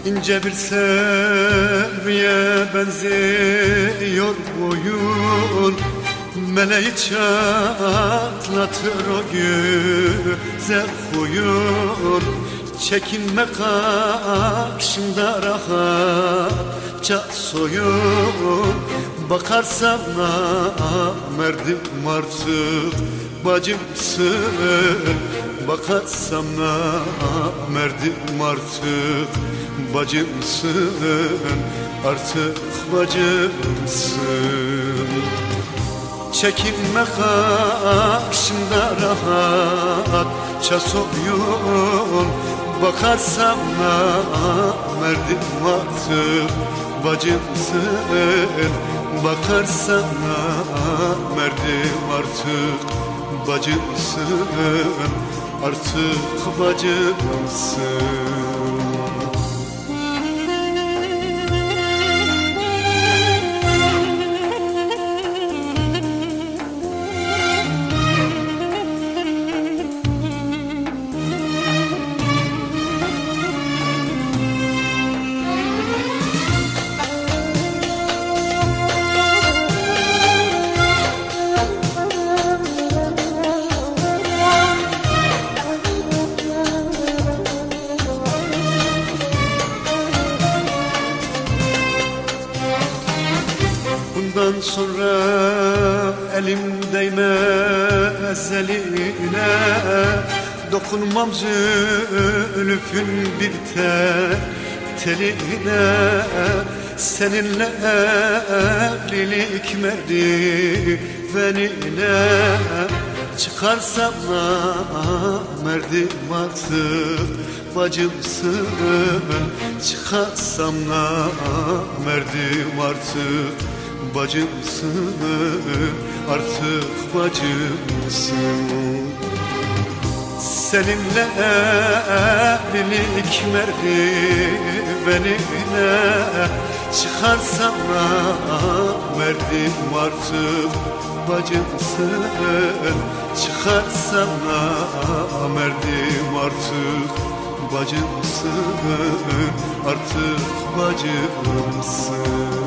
İnce bir serviye benziyor boyun, meleği çatlatır o güzel huyun. Çekinme karşında rahatça soyun, bakarsam namerdim artık bacımsın. Bakarsam namerdim artık bacımsın, artık bacımsın. Çekinme karşımda rahatça soyun, bakarsam namerdim artık bacımsın. Bakarsam namerdim artık bacımsın, artık bacımsın. Bundan sonra elim değmez eline, dokunmam zülfün bir teline. Seninle evlilik merdivenine çıkarsam namerdim artık bacımsın. Çıkarsam namerdim artık bacımsın, artık bacımsın. Seninle evlilik merdivenine çıkarsam namerdim artık bacımsın. Çıkarsam namerdim artık bacımsın, artık bacımsın.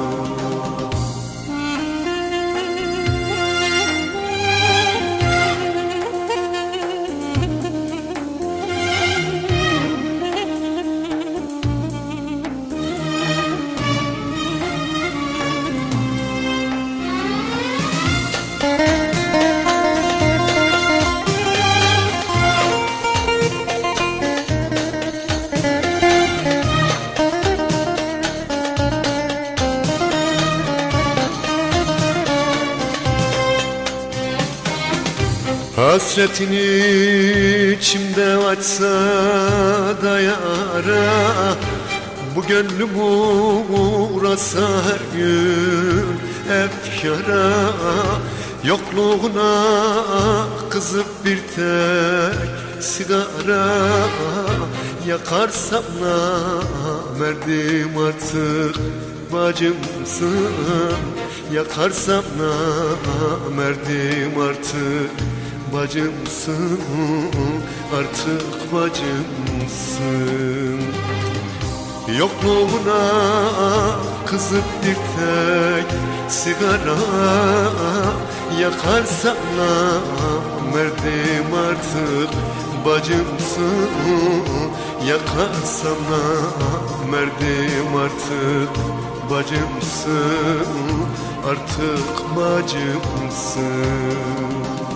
Hasretin içimde açsa da yara, bu gönlüm uğrasa her gün efkara. Yokluğuna kızıp bir tek sigara yakarsam namerdim artık bacımsın. Yakarsam namerdim artık bacımsın, artık bacımsın. Yokluğuna kızıp bir tek sigara yakarsam namerdim artık bacımsın. Yakarsam namerdim artık bacımsın, artık bacımsın.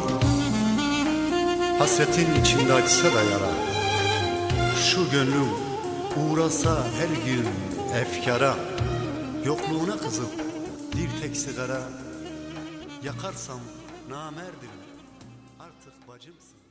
Hasretin içinde açsa da yara, şu gönlüm uğrasa her gün efkara. Yokluğuna kızıp bir tek sigara yakarsam namerdim artık bacımsın.